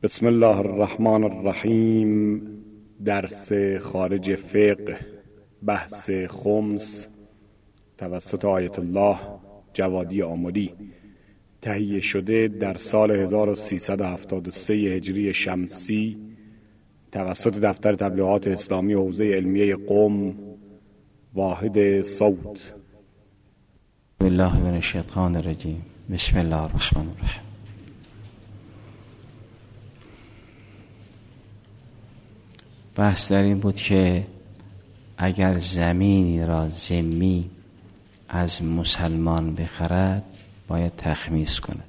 بسم الله الرحمن الرحیم. درس خارج فقه، بحث خمس، توسط آیت الله جوادی آملی، تهیه شده در سال 1373 هجری شمسی توسط دفتر تبلیغات اسلامی حوزه علمیه قم، واحد صوت. بالله من الشیطان الرجیم. بسم الله الرحمن الرحیم. بحث در این بود که اگر زمینی را ذمی از مسلمان بخرد باید تخمیس کند.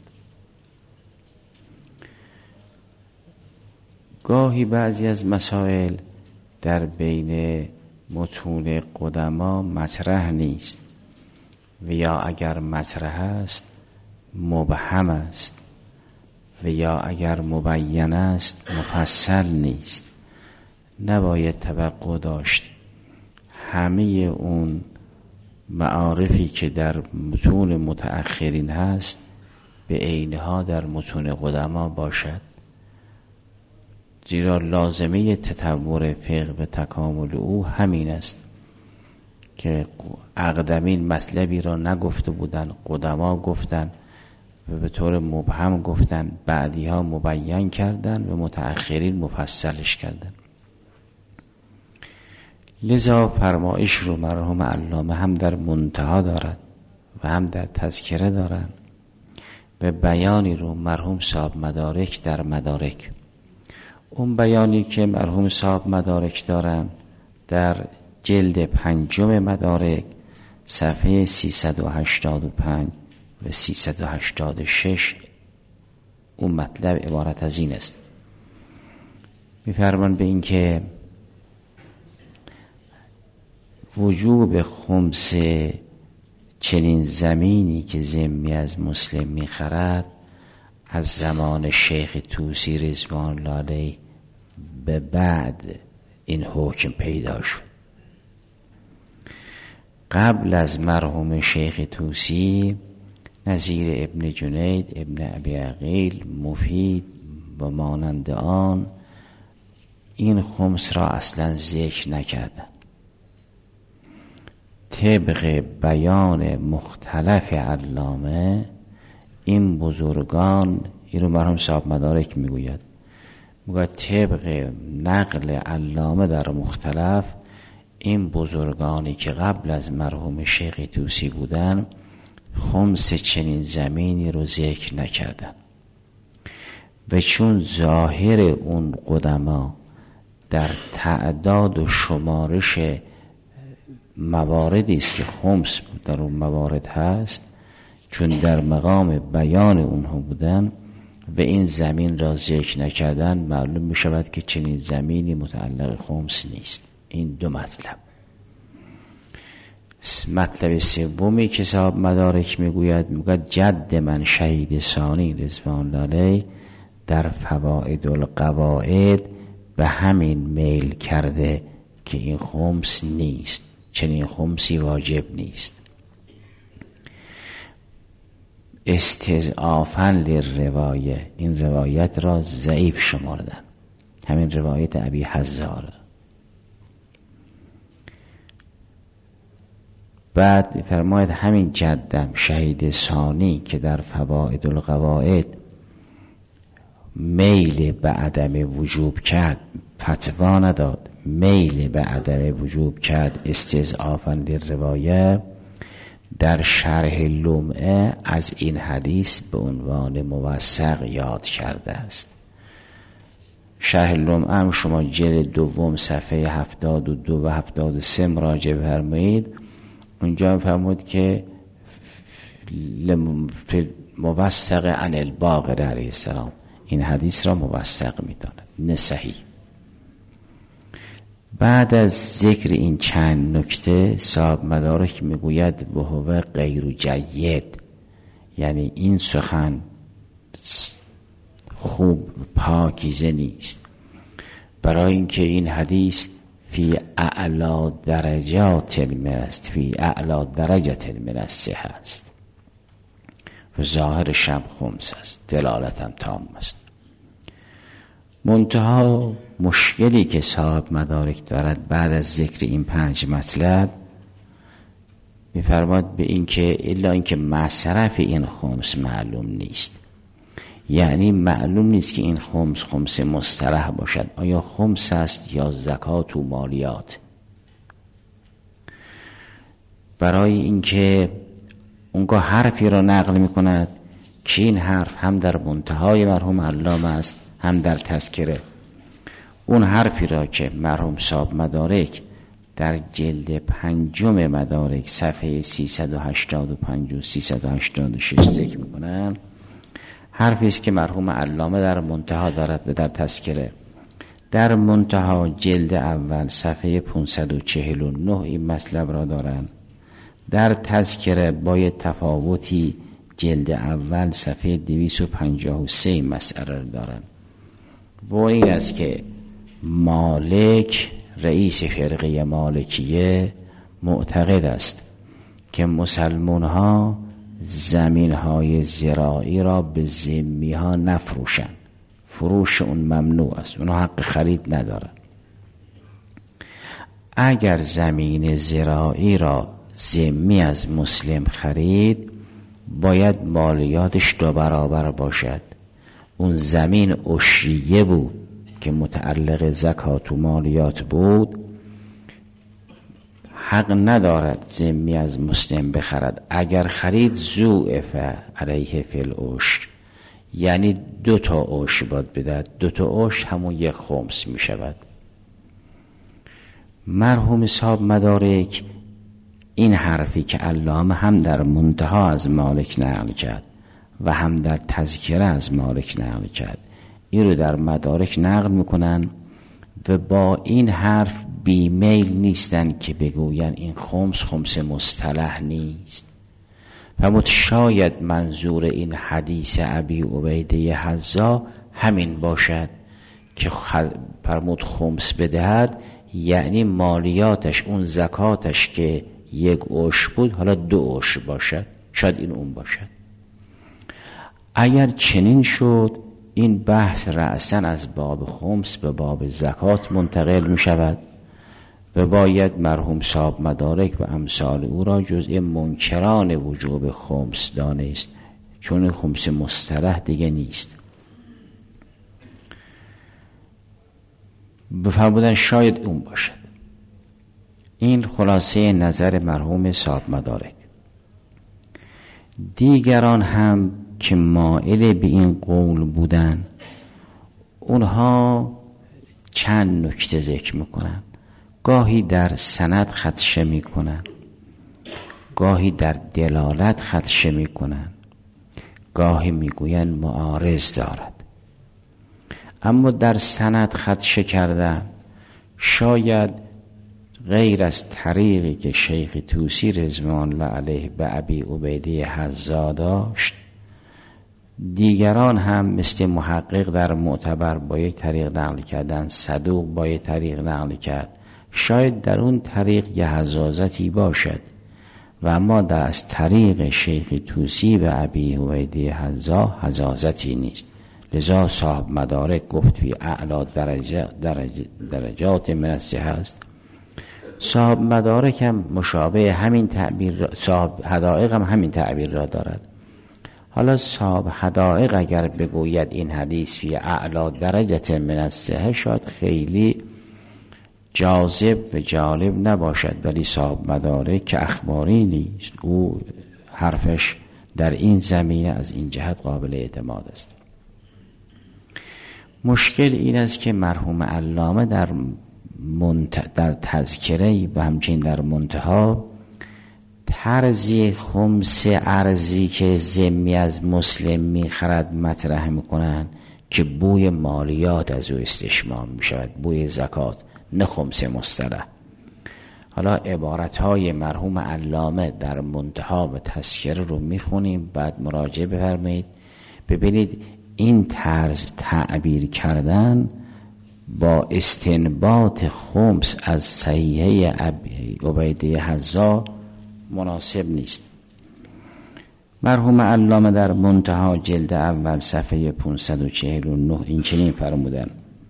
گاهی بعضی از مسائل در بین متون قدما مطرح نیست و یا اگر مطرح است مبهم است و یا اگر مبین است مفصل نیست. نباید توقع داشت همه اون معارفی که در متون متأخرین هست به عینها در متون قدما باشد، زیرا لازمه تطور فقه به تکامل او همین است که اقدمین مطلبی را نگفته بودن، قدما گفتن و به طور مبهم گفتن، بعدی ها مبین کردن و متأخرین مفصلش کردن. لذا فرمایش رو مرحوم علامه هم در منتها دارد و هم در تذکره دارن و بیانی رو مرحوم صاحب مدارک در مدارک. اون بیانی که مرحوم صاحب مدارک دارن در جلد 5 مدارک صفحه 385 و 386 اون مطلب عبارت از این است. می‌فرمان به این که وجوب خمس چنین زمینی که ذمی از مسلم می‌خرد از زمان شیخ طوسی رضوان الله علیه به بعد این حکم پیدا شد. قبل از مرحوم شیخ طوسی نظیر ابن جنید، ابن ابی عقیل، مفید و مانند آن این خمس را اصلا ذکر نکردند. طبق بیان مختلف علامه این بزرگان، این رو مرحوم صاحب مدارک میگوید طبق نقل علامه در مختلف، این بزرگانی که قبل از مرحوم شیخ طوسی بودن خمس چنین زمینی رو ذکر نکردن و چون ظاهر اون قدما در تعداد و شمارش مواردی است که خمس در اون موارد هست، چون در مقام بیان اونها بودن و این زمین را ذکر نکردن، معلوم می شود که چنین زمینی متعلق خمس نیست. این دو مطلب. مطلب سومی که صاحب مدارک میگوید جد من شهید ثانی رضوان الله علیه در فوائد القواعد به همین میل کرده که این خمس نیست، چنین خمسی واجب نیست. استضعافاً للروایه، این روایت را ضعیف شمردن، همین روایت ابی حزار. بعد فرماید همین جدم شهید ثانی که در فوائد القواعد میل به عدم وجوب کرد، فتوا نداد، میل به عدم وجوب کرد استضعافاً للروایه، در شرح لمعه از این حدیث به عنوان موثق یاد کرده است. شرح لمعه هم شما جلد 2 صفحه 72 و 73 مراجعه فرمایید. اونجا فرمود که موثق عن الباقر علیه السلام، این حدیث را موثق می‌داند، نه صحیح. بعد از ذکر این چند نکته صاحب مدارک میگوید و هو غیر جید، یعنی این سخن خوب پاکیزه نیست، برای اینکه این حدیث فی اعلا درجات المرست، فی اعلا درجت المرست است و ظاهر شم خمس است، دلالتم تام است. منتها مشکلی که صاحب مدارک دارد بعد از ذکر این 5 مطلب می‌فرماد به این که الا اینکه مصرف این خمس معلوم نیست، یعنی معلوم نیست که این خمس مصطلح باشد، آیا خمس است یا زکات و مالیات. برای اینکه اونگاه حرفی را نقل می‌کند که این حرف هم در منتهای مرحوم علامه است هم در تذکره. اون حرفی را که مرحوم صاحب مدارک در جلد 5 مدارک صفحه 385 و 386 ذکر می‌کنند، حرفی است که مرحوم علامه در منتها دارد و در تذکره. در منتها جلد اول صفحه 549 این مطلب را دارند. در تذکره با تفاوتی جلد اول صفحه 253 مسئله را دارند. و این است که مالک رئیس فرقه مالکیه معتقد است که مسلمان ها زمین های زراعی را به ذمی ها نفروشن، فروش اون ممنوع است، اونها حق خرید ندارن. اگر زمین زراعی را ذمی از مسلم خرید باید مالیاتش 2 برابر باشد. اون زمین عشریه بود که متعلق زکات و مالیات بود، حق ندارد ذمی از مسلم بخرد. اگر خرید ضوعف علیه فی العشر، یعنی 2 عشر باید بدهد. 2 عشر همون 1 خمس می شود. مرحوم صاحب مدارک این حرفی که علامه هم در منتها از مالک نقل کرد و هم در تذکره از مالک نقل کرد، این رو در مدارک نقل میکنن و با این حرف بیمیل نیستن که بگوین این خمس مصطلح نیست. فرمود شاید منظور این حدیث ابی عبیده حذا همین باشد که فرمود خمس بدهد، یعنی مالیاتش اون زکاتش که 1 عشر بود حالا 2 عشر باشد، شاید این اون باشد. اگر چنین شد این بحث رأساً از باب خمس به باب زکات منتقل می شود و باید مرحوم صاحب مدارک و امثال او را جزء منکران وجوب خمس دانست، چون خمس مصطلح دیگه نیست. بفرمودن شاید اون باشد. این خلاصه نظر مرحوم صاحب مدارک. دیگران هم که مائل به این قول بودن، اونها چند نکته ذکر میکنن. گاهی در سند خدشه میکنن، گاهی در دلالت خدشه میکنن، گاهی میگوین معارض دارد. اما در سند خدشه کردن شاید غیر از طریقی که شیخ طوسی رضوان الله علیه به ابی عبیده حذا داشت، دیگران هم مثل محقق در معتبر با یک طریق نقل کردن، صدوق با یک طریق نقل کرد. شاید در اون طریق یه حزازتی باشد و اما در از طریق شیخ طوسی به ابی عبیده حذا حزازتی نیست. لذا صاحب مدارک گفت فی اعلی درجات من الصحه است. صاحب مدارک هم مشابه همین تعبیر، صاحب حدائق هم همین تعبیر را دارد. حالا صاحب حدائق اگر بگوید این حدیث فی اعلی درجات من الصحه شاید خیلی جاذب و جالب نباشد، ولی صاحب مدارک که اخباری نیست، او حرفش در این زمینه از این جهت قابل اعتماد است. مشکل این است که مرحوم علامه در تذکره و همچنین در منتها طرزی خمس ارزی که ذمی از مسلم میخرد مطرح میکنن که بوی مالیات از او استشمام میشود، بوی زکات، نه خمس مصطلح. حالا عبارتهای مرحوم علامه در منتها و تذکره رو میخونیم، بعد مراجعه بفرمایید ببینید این طرز تعبیر کردن با استنباط خمس از صحیحه عبیده حذا مناسب نیست. مرحوم علامه در منتها جلد اول صفحه 549 این چنین فرمودن: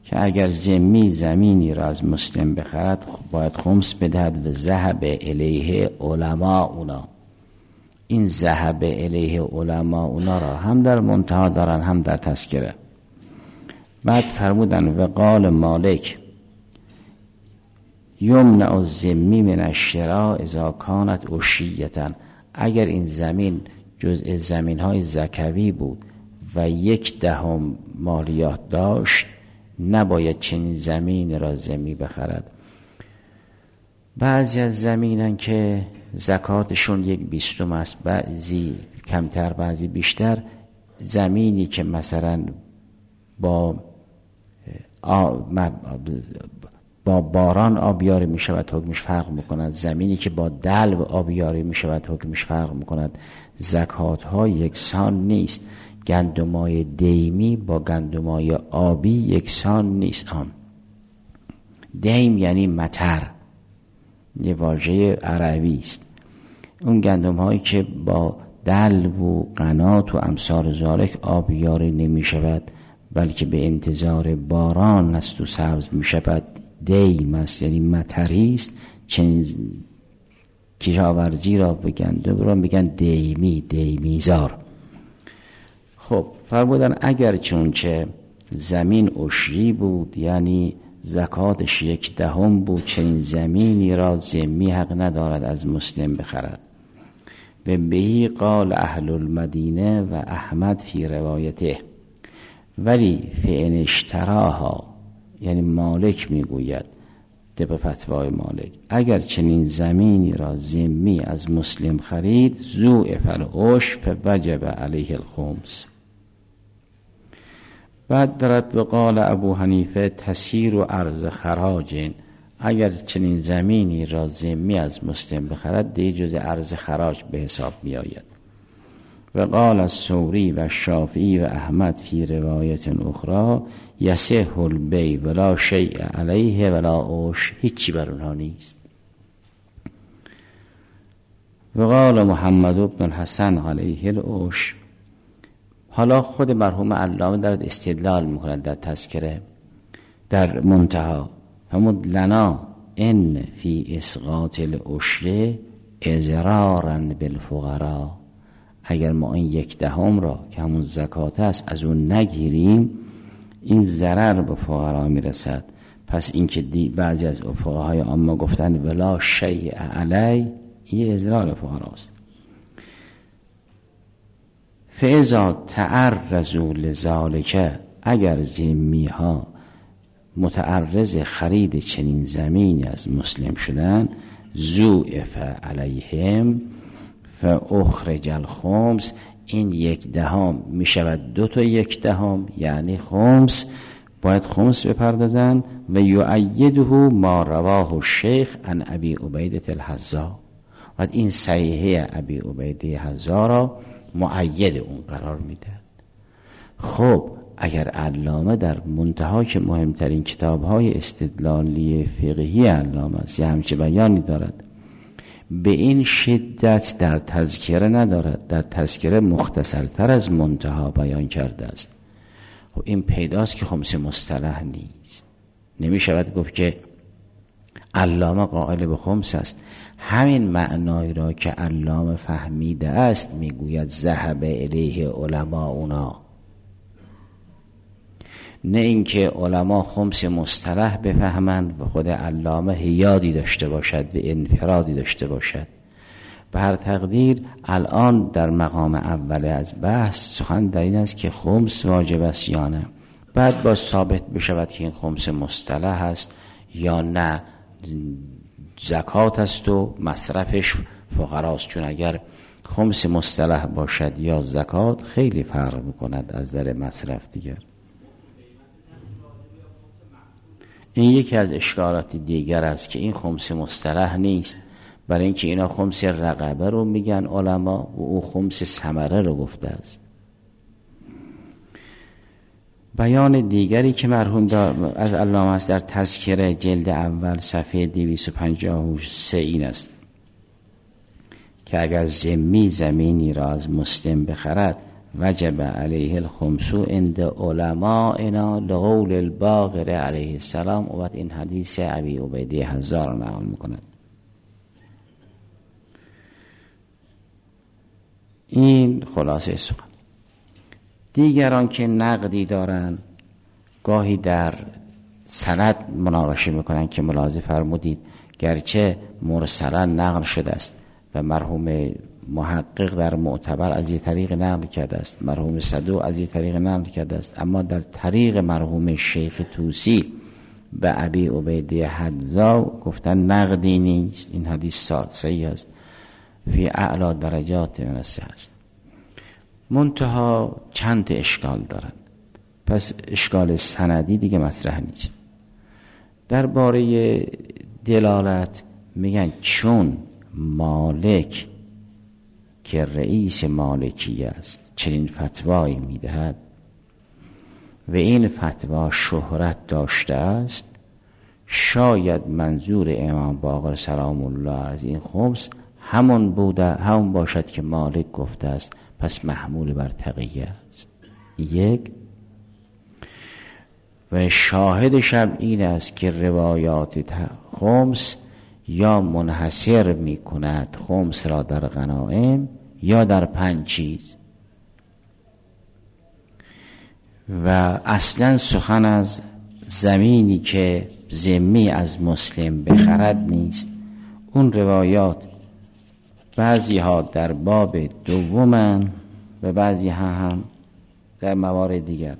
که اگر ذمی زمینی را از مسلم بخرد باید خمس بدهد و ذهب الیه علما اونا. این ذهب الیه علما اونا را هم در منتها دارن هم در تذکره. بعد فرمودن و قال مالک یمنع الذمی من الشراء اذا کانت عشیة، اگر این زمین جزء زمین‌های زکوی بود و 1/10 مالیات داشت نباید چنین زمین را ذمی بخرد. بعضی از زمینن که زکاتشون 1/20 است، بعضی کمتر بعضی بیشتر. زمینی که مثلا با باران آبیاری می شود حکمش فرق میکند، زمینی که با دلو آبیاری می شود حکمش فرق میکند. زکات ها یکسان نیست. گندمای دیمی با گندمای آبی یکسان نیست. دیم یعنی مطر، یه واژه عربی است. اون گندم هایی که با دلو و قنات و امثال ذالک آبیاری نمی شود بلکه به انتظار باران است و سبز می شود، دیم است، یعنی مطری است. چنین کشاورزی را به گندم را میگن دیمیزار. خب فرمودن اگر چونچه زمین عشری بود یعنی زکاتش 1/10 بود، چنین زمینی را ذمی حق ندارد از مسلم بخرد. و بهی قال اهل المدینه و احمد فی روایته، ولی فإن اشتراها، یعنی مالک میگوید طبق فتوای مالک اگر چنین زمینی را ذمی از مسلم خرید ضوعف العشر فوجب علیه الخمس. بعد دارد و قال ابو حنیفه تسیر و ارض خراج، اگر چنین زمینی را ذمی از مسلم بخرد دی جز ارض خراج به حساب می آید. و قال الثوری و شافعی و احمد فی روایت اخرى یصح البیع ولا شیء علیه ولا عشر، هیچی بر اونها نیست. و قال محمد بن حسن علیه العشر. حالا خود مرحوم علامه دارد استدلال میکند در تذکره در منتها، فرمود لنا ان فی اسقاط العشر اضرارا بالفقراء، اگر ما این 1/10 را که همون زکات است از اون نگیریم این ضرر به فقرا میرسد. پس این که بعضی از فقهای عامه گفتن ولا شیء علی، این اضرار فقراست. فاذا تعرضوا لذالک، اگر ذمی ها متعرض خرید چنین زمینی از مسلم شدن ضوعف علیهم فاخرج الخمس، این 1/10 می شود 2 تا 1/10 یعنی خمس، باید خمس بپردازن. و یؤیده ما رواه الشیخ عن ابی عبیده الحذا، و این صحیحه ابی عبیده حذا را مؤید اون قرار میده. خب اگر علامه در منتها که مهمترین کتاب‌های استدلالی فقهی علامه است یا همچه بیانی دارد، به این شدت در تذکره ندارد، در تذکره مختصرتر از منتها بیان کرده است. خب این پیداست که خمس مصطلح نیست. نمی شود گفت که علامه قائل به خمس است. همین معنایی را که علامه فهمیده است میگوید ذهب الیه علما اونا، نه اینکه علما خمس مصطلح بفهمند و خود علامه حیادی داشته باشد و انفرادی داشته باشد. به هر تقدیر الان در مقام اول از بحث سخن در این است که خمس واجب است یا نه. بعد با ثابت بشود که این خمس مصطلح است یا نه زکات است و مصرفش فقراست. چون اگر خمس مصطلح باشد یا زکات خیلی فرق میکند از در مصرف دیگر. این یکی از اشکالات دیگر است که این خمس مصطلح نیست، برای اینکه اینا خمس رقبه رو میگن علما و او خمس ثمره رو گفته است. بیان دیگری که مرحوم از علامه است در تذکره جلد اول صفحه 253 این است که اگر ذمی زمینی را از مسلم بخرد وجب علیه الخمس عند علمائنا لقول الباقر علیه السلام. و بعد این حدیث ابی عبیده حذار را نقل میکند. این خلاصه سخن. دیگران که نقدی دارن گاهی در سند مناقشه میکنن که ملاحظه فرمودید گرچه مرسلا نقل شده است و مرحوم محقق در معتبر از یک طریق نقل کرده است، مرحوم صدوق از یک طریق نقل کرده است، اما در طریق مرحوم شیخ طوسی به ابی عبیده حذا گفتن نقدی نیست، این حدیث صحیح است، فی اعلی درجات من الصحه است. منتها چند اشکال دارن، پس اشکال سندی دیگه مطرح نیست. درباره دلالت میگن چون مالک که رئیس مالکی است چنین فتوایی میدهد و این فتوا شهرت داشته است، شاید منظور امام باقر سلام الله از این خمس همون باشد که مالک گفته است، پس محمول بر تقیه است. یک. و شاهد شب این است که روایات خمس یا منحصر می کند خمس را در غنائم یا در 5 چیز و اصلا سخن از زمینی که ذمی از مسلم بخرد نیست. اون روایات بعضی ها در باب دومن و بعضی ها هم در موارد دیگر.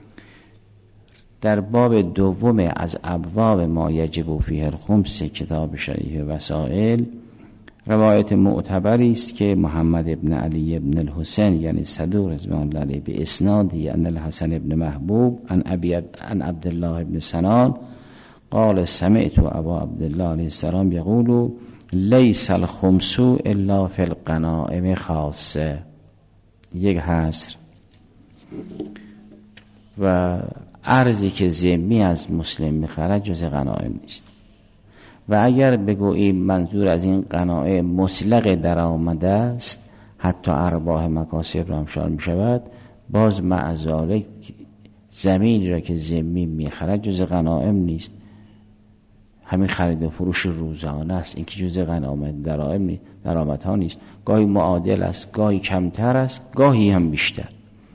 در باب دوم از ابواب ما یجب فیه الخمس کتاب شریف وسائل روایت معتبری است که محمد ابن علی ابن الحسین یعنی صدوق رضوان الله علیه به اسنادی ان الحسن ابن محبوب عن عبدالله ابن سنان قال سمعت ابا عبدالله علیه السلام یقول لیس الخمس الا فی الغنائم خاصه. یک حصر و ارزی که ذمی از مسلم میخرد جز غنائم نیست. و اگر بگوییم منظور از این غنائم مطلق در آمده است، حتی ارباح مکاسب را هم شامل میشود، باز مع ذالک زمینی را که ذمی میخرد جز غنائم نیست. همین خرید و فروش روزانه است، این که جز غنائم درآمدها نیست. گاهی معادل است، گاهی کمتر است، گاهی هم بیشتر.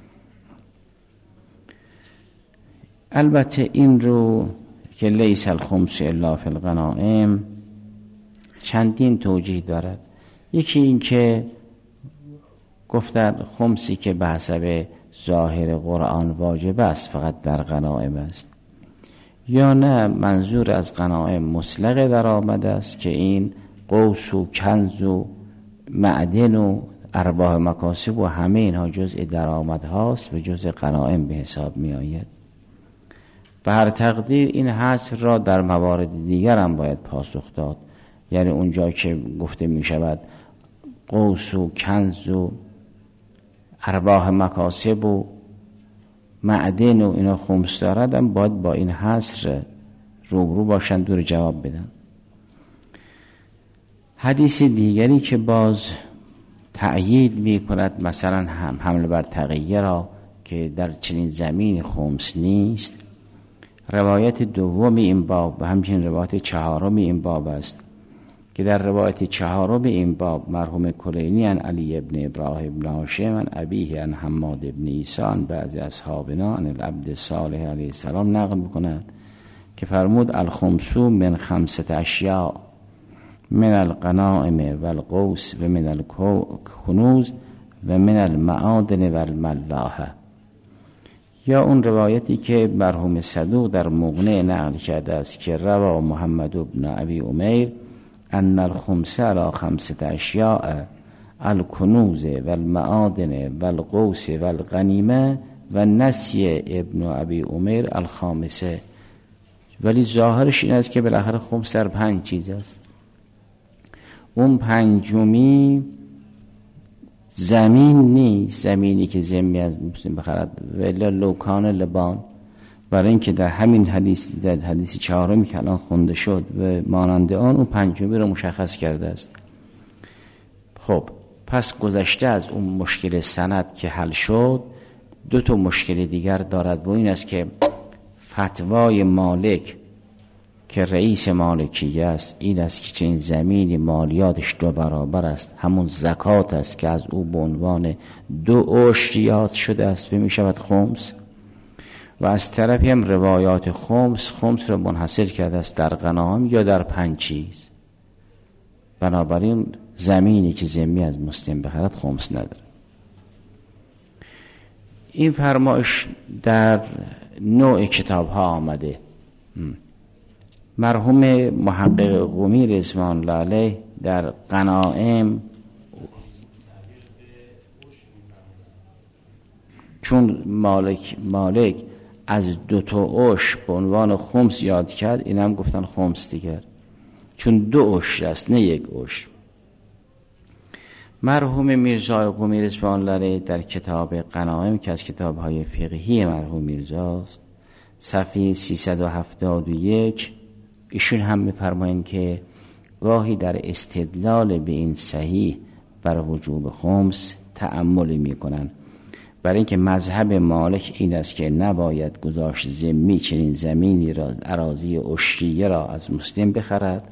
البته این رو که لیس الخمس الا فی الغنائم چندین توجیه دارد. یکی این که گفتن خمسی که به حسب ظاهر قرآن واجب است فقط در غنائم است، یا نه منظور از غنائم مطلق در آمده است که این قوس و کنز و معدن و ارباح مکاسب و همه اینها جزء درآمد هاست و جزء غنائم به حساب می آید. به هر تقدیر این حصر را در موارد دیگر هم باید پاسخ داد. یعنی اونجا که گفته می شود قوس و کنز و ارباح مکاسب و معدن و اینا خمس دارد هم باید با این حصر روبرو باشند، دور جواب بدن. حدیث دیگری که باز تأیید می کند مثلا حمل بر تقیه را که در چنین زمین خمس نیست، روایت دوم این باب و همچنین روایت چهارم این باب است که در روایت چهارم این باب مرحوم کلینی عن علی ابن ابراهیم بن هاشم عن ابیه عن حماد ابن عیسی عن بعضی اصحابنا عن العبد صالح علیه السلام نقل می‌کند که فرمود الخمس من 5 اشیاء من الغنائم والقوس و من الکنوز و من المعادن والملاحه. یا اون روایتی که مرحوم صدوق در مغنی نقل کرده است که روا محمد ابن ابی امیر ان الخمس علی 5 اشیاء الکنوز والمعادن والقوس والغنیمه و نسی ابن ابی امیر الخامسه. ولی ظاهرش این است که بالاخره خمس در 5 چیز است. اون پنجمی زمین نیست، زمینی که ذمی از مسلم بخرد، ولی لوکان لبان، برای اینکه در همین حدیث در حدیث چهارمی که الان خونده شد و مانند آن اون پنجمی رو مشخص کرده است. خب پس گذشته از اون مشکل سند که حل شد، 2 مشکل دیگر دارد و این است که فتوای مالک که رئیس مالکیه است این است که چنین زمینی مالیاتش 2 برابر است، همون زکات است که از او به عنوان 2 عشر یاد شده است و می شود خمس. و از طرفی هم روایات خمس را منحصر کرده است در غنایم یا در 5 چیز. بنابراین زمینی که ذمی از مسلم بخرد خمس نداره. این فرمایش در نوع کتاب ها آمده. مرحوم محقق قمی رضوان الله علیه در غنایم چون مالک از 2 عشر به عنوان خمس یاد کرد، این هم گفتن خمس دیگر، چون 2 عشر است نه 1 عشر. مرحوم میرزا قمی رضوان الله علیه در کتاب غنایم که از کتاب‌های فقهی مرحوم میرزاست، صفحه 371 ایشون هم می‌فرمایند که گاهی در استدلال به این صحیح بر وجوب خمس تأمل می‌کنند، برای اینکه مذهب مالک این است که نباید گذاشت ذمی چنین زمینی را، اراضی عشریه را از مسلم بخرد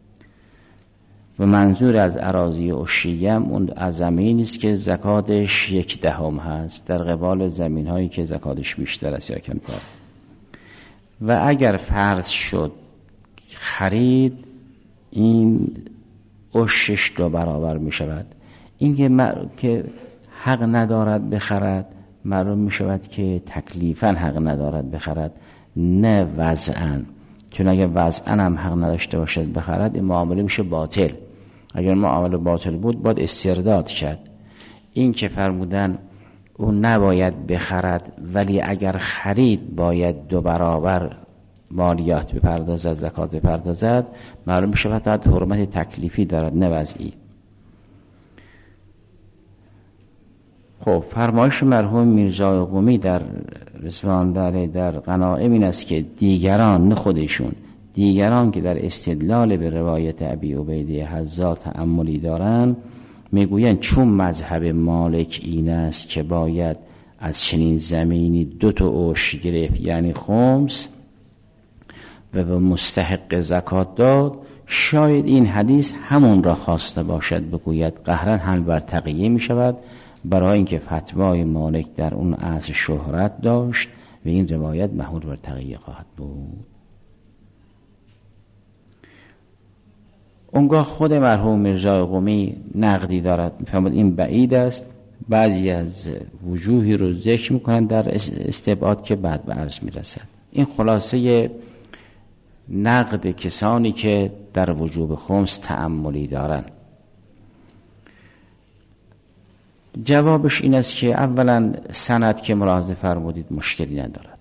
و منظور از اراضی عشریه اون از زمینی است که زکاتش 1/10 هست در قبال زمین هایی که زکاتش بیشتر است یا کمتر. و اگر فرض شد خرید، این عشرش 2 برابر می شود. این که حق ندارد بخرد، معلوم می شود که تکلیفاً حق ندارد بخرد، نه وضعاً. چون اگر وضعاً هم حق نداشته باشد بخرد، این معامله میشه باطل. اگر معامله باطل بود باید استرداد کرد. این که فرمودن اون نباید بخرد ولی اگر خرید باید 2 برابر مالیات بپردازد، زکات بپردازد، معلوم میشه فقط حرمت تکلیفی دارد نه وضعی. خب فرمایش مرحوم میرزا قمی در رضوان الله در غنایم این است که دیگران، نه خودشون، دیگران که در استدلال به روایت ابی عبیده حذا تأملی دارن، میگویند چون مذهب مالک این است که باید از چنین زمینی 2 عشر گرفت یعنی خمس و به مستحق زکات داد، شاید این حدیث همون را خواسته باشد بگوید قهرن حل بر تقیه می شود، برای اینکه فتوای مالک در اون عصر شهرت داشت و این روایت محمول بر تقیه خواهد بود. اونگاه خود مرحوم میرزا قمی نقدی دارد، میفهمد این بعید است، بعضی از وجوهی رو ذکر میکنن در استبعاد که بعد به عرض میرسد. این خلاصه نقد کسانی که در وجوب خمس تأملی دارن. جوابش این است که اولا سند که ملاحظه فرمودید مشکلی ندارد.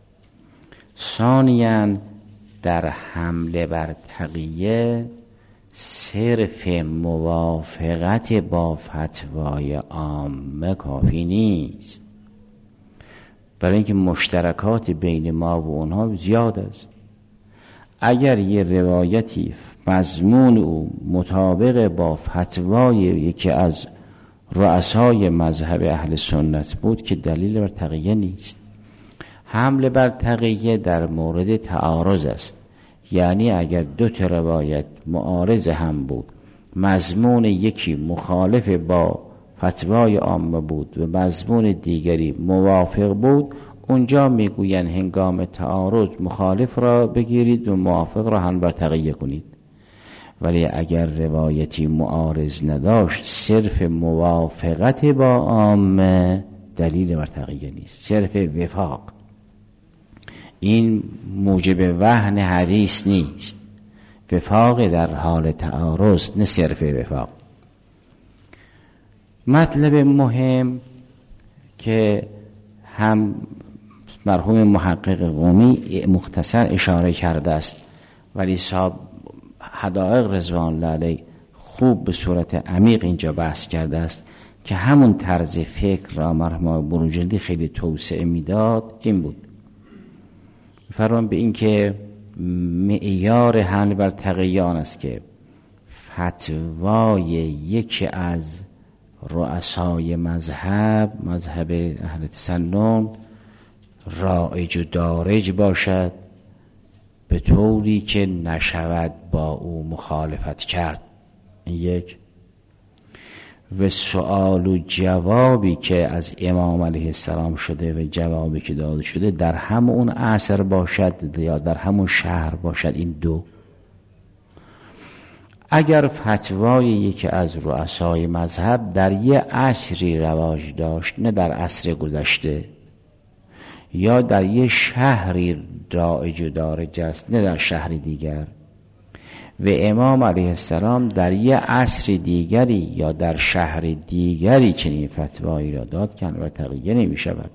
ثانیاً در حمله بر تقیه صرف موافقت با فتوای عامه کافی نیست، برای اینکه مشترکات بین ما و اونها زیاد است. اگر یه روایتی مضمون او مطابق با فتوای یکی از رؤسای مذهب اهل سنت بود که دلیل بر تقیه نیست. حمله بر تقیه در مورد تعارض است، یعنی اگر 2 روایت معارض هم بود، مضمون یکی مخالف با فتوای عامه بود و مضمون دیگری موافق بود، اونجا میگوین هنگام تعارض مخالف را بگیرید و موافق را هم بر تقیه کنید. ولی اگر روایتی معارض نداشت، صرف موافقت با عامه دلیل بر تقیه نیست، صرف وفاق. این موجب وهن حدیث نیست، وفاق در حال تعارض نه صرف وفاق. مطلب مهم که هم مرحوم محقق قمی مختصر اشاره کرده است ولی صاحب حدائق رضوان الله علیه خوب به صورت عمیق اینجا بحث کرده است که همون طرز فکر را مرحوم بروجردی خیلی توسعه میداد. این بود فرمان به این که معیار حمل بر تقیه آن است که فتوای یکی از رؤسای مذهب اهل تسنن رایج و دارج باشد به طوری که نشود با او مخالفت کرد. یک. و سؤال و جوابی که از امام علیه السلام شده و جوابی که داده شده در همون عصر باشد یا در همون شهر باشد. این دو. اگر فتوای یکی از رؤسای مذهب در یه عصری رواج داشت، نه در عصر گذشته، یا در یه شهری رایج و دارج است نه در شهری دیگر، و امام علیه السلام در یه عصر دیگری یا در شهر دیگری چنین فتوایی را داد که و تغییر نمی شود.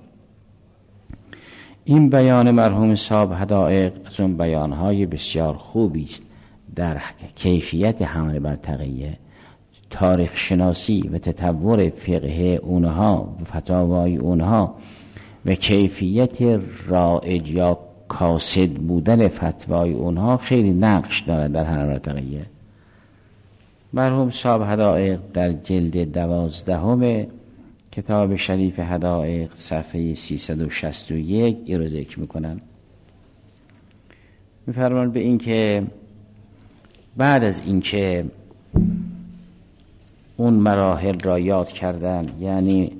این بیان مرحوم صاحب حدائق از اون بیانهای بسیار خوبی است در کیفیت حمل بر تقیه، تاریخ شناسی و تطور فقه اونها و فتاوای اونها و کیفیت رائج یا کاسد بودن فتوای اونها خیلی نقش دارد در حمل بر تقیه. مرحوم صاحب حدائق در جلد 12 کتاب شریف حدائق صفحه 361 این رو ذکر میکنن. میفرمان به این که بعد از اینکه اون مراحل را یاد کردن، یعنی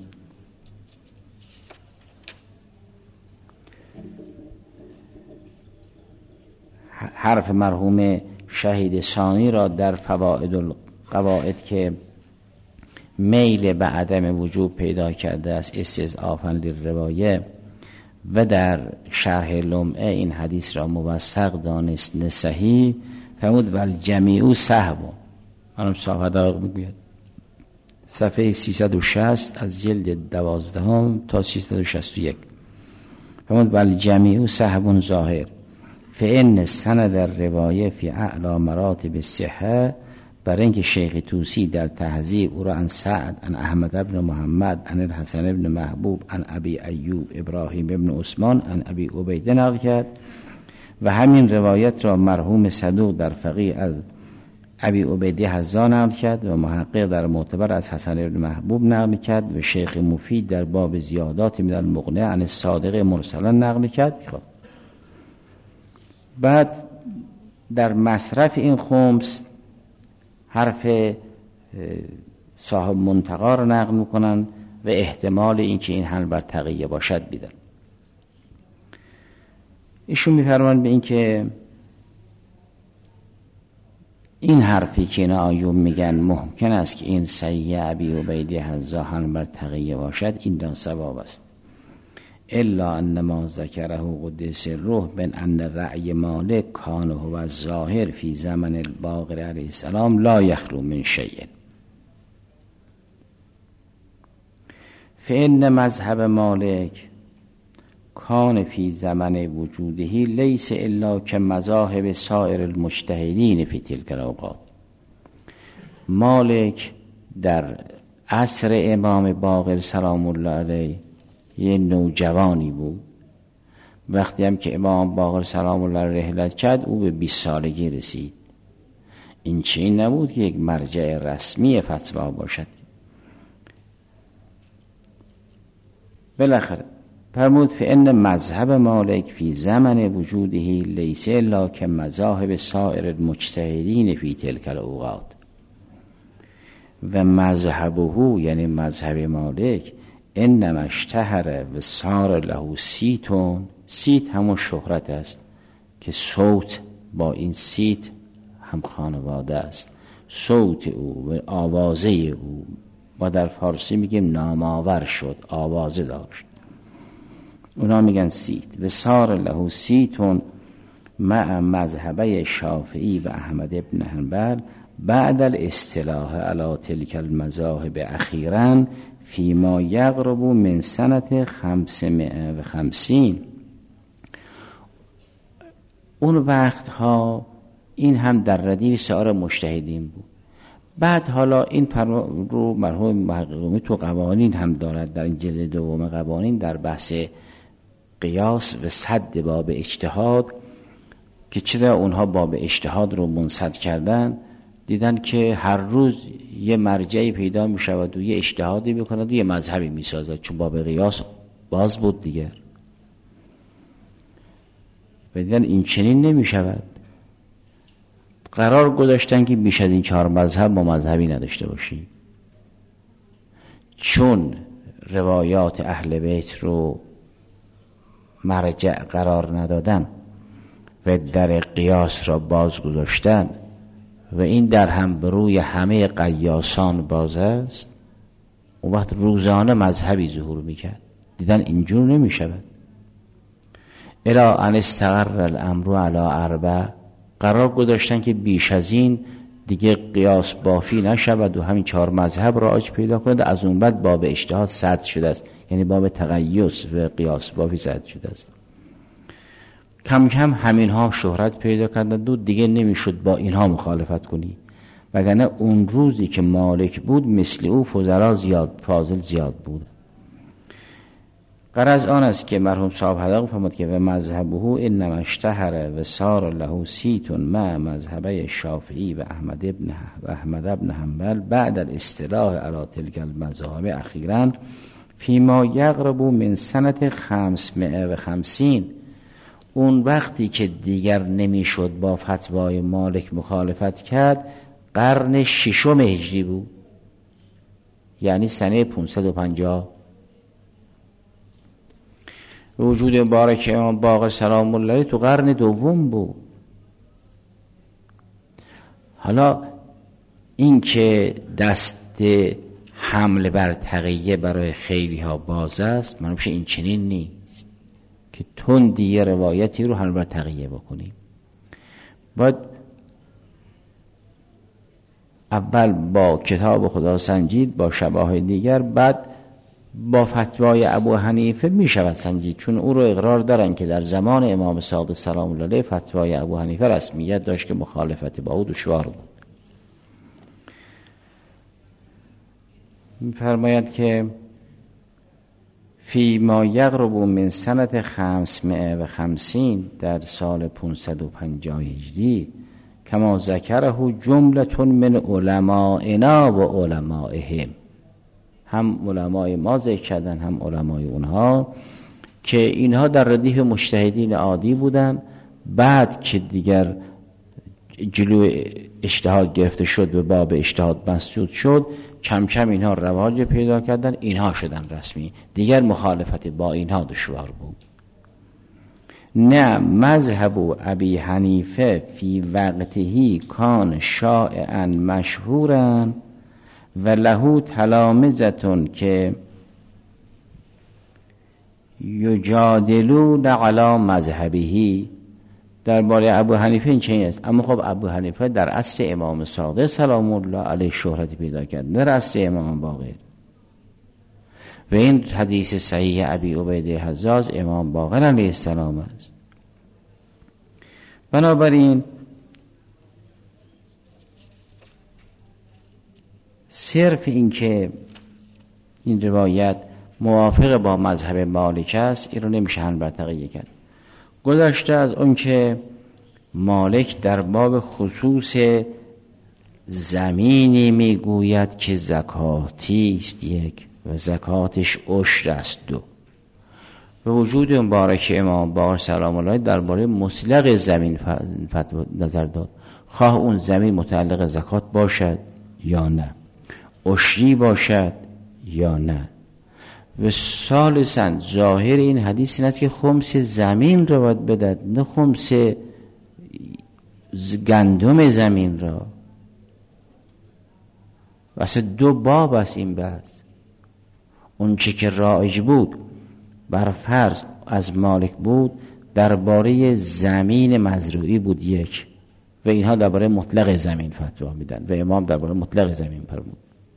حرف مرحوم شهید ثانی را در فوائد القواعد که میل به عدم وجوب پیدا کرده است استضعافاً للروایه، و در شرح لمعه این حدیث را موثق دانست صحیح، فرمود والجمیع سهو. منم صاحب حدائق میگوید صفحه 360 از جلد 12 تا 361 فرمود والجمیع سهو ظاهر فإن سند الروایه فی اعلی مراتب الصحه، برای اینکه شیخ طوسی در تهذیب او را عن سعد عن احمد ابن محمد عن الحسن ابن محبوب عن ابی ایوب ابراهیم ابن عثمان عن ابی عبیده نقل کرد، و همین روایت را مرحوم صدوق در فقیه از ابی عبیده حظا نقل کرد و محقق در معتبر از حسن ابن محبوب نقل کرد، و شیخ مفید در باب زیادات من المغنی عن الصادق مرسلا نقل کرد. خب بعد در مصرف این خمس حرف صاحب منتقا را نقل میکنن و احتمال اینکه این حمل بر تقیه باشد بیدن. ایشون میفرمان به این که این حرفی که این آیون میگن ممکن است که این صحیح ابی عبیده حظا حمل بر تقیه باشد، این دان ثواب است، الا ان ما ذکره قدس روح بن ان رأی مالک کان هو الظاهر فی زمن الباقر علیه السلام لا یخلو من شیء، فإن مذهب مالک کان فی زمن وجوده لیس الا که مذاهب سایر المجتهدین فی تلک الاوقات. مالک در عصر امام باقر سلام الله علیه یه نوجوانی بود. وقتی هم که امام باقر سلام الله علیه رحلت کرد او به 20 سالگی رسید. این چیزی نبود که یک مرجع رسمی فتوا باشد. بالاخره فرمود فإن مذهب مالک فی زمن وجوده لیس الا که مذاهب سایر المجتهدین فی تلک الاوقات، و مذهبه یعنی مذهب مالک انما اشتهر و صار له صیتون، صیت همون شهرت است که صوت با این صیت هم خانواده است، صوت او و آوازه او، ما در فارسی میگیم نامآور شد، آوازه داشت، اونا میگن صیت. و صار له صیتون مع مذهبه شافعی و احمد ابن حنبل بعد الاصطلاح علی تلک المذاهب اخیراً فیما یقرب من سنت 550. اون وقتها این هم در ردیف سایر مجتهدین بود. بعد حالا این رو مرحوم محققی تو قوانین هم دارد، در این جلد دوم قوانین در بحث قیاس و سد باب اجتهاد که چرا اونها باب اجتهاد رو منسد کردن، دیدن که هر روز یه مرجعی پیدا می شود و یه اجتهادی میکند و یه مذهبی می سازد، چون باب قیاس باز بود دیگر. و دیدن این چنین نمی شود، قرار گذاشتن که بیش از این 4 مذهب ما مذهبی نداشته باشیم. چون روایات اهل بیت رو مرجع قرار ندادن و در قیاس را باز گذاشتن و این در هم به روی همه قیاسان باز است، اون وقت روزانه مذهبی ظهور میکرد. دیدن اینجور نمیشود. الا ان استقر الامر علی 4 قرار گذاشتن که بیش از این دیگه قیاس بافی نشود و همین 4 مذهب را رواج پیدا کند. از اون بعد باب اجتهاد سد شده است، یعنی باب تقیس و قیاس بافی سد شده است. کم کم همین ها شهرت پیدا کردند و دیگه نمیشد با اینها مخالفت کنی، وگرنه اون روزی که مالک بود مثل او فضلا زیاد، فاضل زیاد بود. غرض آن است که مرحوم صاحب حدق فرمود که و مذهبه انما اشتهر و صار له صیت مع مذهبی شافعی و احمد ابن حنبل بعد الاصطلاح علی تلک المذاهب اخیرا فیما یقرب من سنه 550. اون وقتی که دیگر نمیشد با فتوای مالک مخالفت کرد، قرن 6 هجری بود، یعنی سنه 550. وجود مبارک امام باقر سلام الله علیه تو قرن 2 بود. حالا این که دست حمل بر تقیه برای خیلی ها باز است، من میشه این چنین نیست که تندی یه روایتی رو حمل بر تقیه بکنیم. باید اول با کتاب خدا سنجید، با شواهد دیگر، بعد با فتوای ابو حنیفه می شود سنجید، چون او رو اقرار دارن که در زمان امام صادق سلام الله علیه فتوای ابو حنیفه رسمیت داشت که مخالفت با او دشوار بود. می فرماید که فی ما یقرب من سنت 550 در سال 550 هجری کما ذکره جملة من علمائنا و علمائهم، هم علمای ما ذکر کردن هم علمای اونها، که اینها در ردیف مجتهدین عادی بودن. بعد که دیگر جلو اجتهاد گرفته شد و باب اجتهاد مسدود شد، کم کم اینها رواج پیدا کردن، اینها شدن رسمی، دیگر مخالفت با اینها دشوار بود. نه مذهب ابی حنیفه فی وقتهی کان شائعا مشهورا و له تلامذتون که یجادلون علی مذهبهی. درباره ابو حنیفه این چنین است، اما خب ابو حنیفه در عصر امام صادق سلام الله علیه شهرت پیدا کرد، در عصر امام باقر. و این حدیث صحیح ابی عبیده حزاز امام باقر علیه السلام است. بنابراین صرف این که این روایت موافق با مذهب مالک است، این رو نمیشه هم بر تقیه کرد. گذشته از اون که مالک در باب خصوص زمینی میگوید که زکاتی است 1 و زکاتش عشر است 2. به وجود مبارک امام باقر سلام الله درباره مطلق زمین فتوا نظر داد، خواه اون زمین متعلق زکات باشد یا نه، عشری باشد یا نه. و ثالثاً ظاهر این حدیث این است که خمس زمین را باید بدهد، نه خمس گندم زمین را. واسه 2 باب است این بحث. اون چه که رایج بود بر فرض از مالک بود درباره زمین مزروعی بود 1 و اینها درباره مطلق زمین فتوا میدن و امام درباره مطلق زمین فرمود.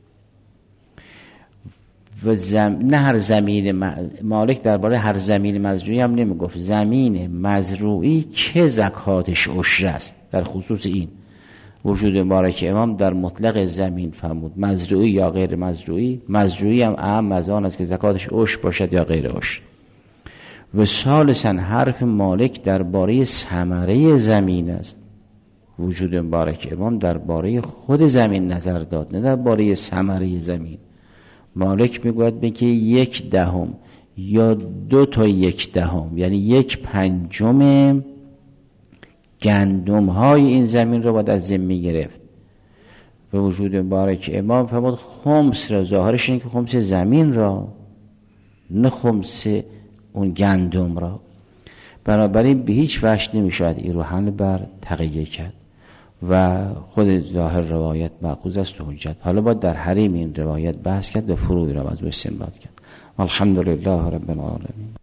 و نه هر زمین مالک درباره هر زمین مزروعی هم نمیگفت، زمین مزروعی که زکاتش عشر است. در خصوص این وجود مبارک امام در مطلق زمین فرمود، مزروعی یا غیر مزروعی. مزروعی هم اهم از آن است که زکاتش عشر باشد یا غیر عشر. و ثالثاً حرف مالک درباره ثمره زمین است. وجود مبارک امام درباره خود زمین نظر داد، نه درباره ثمره زمین. مالک میگوید بگه 1/10 یا 2 تا 1/10 یعنی 1/5 گندم های این زمین رو باید از زمین گرفت. به وجود مبارک امام فرمود خمس را، ظاهرش اینه که خمس زمین را، نه خمس اون گندم را. بنابراین به هیچ وجه نمیشود این رو حمل بر تقیه کرد و خود ظاهر روایت مأخوذ است و حجت. حالا باید در حریم این روایت بحث کرد و فروعی را از او استنباط کرد. الحمدلله رب العالمین.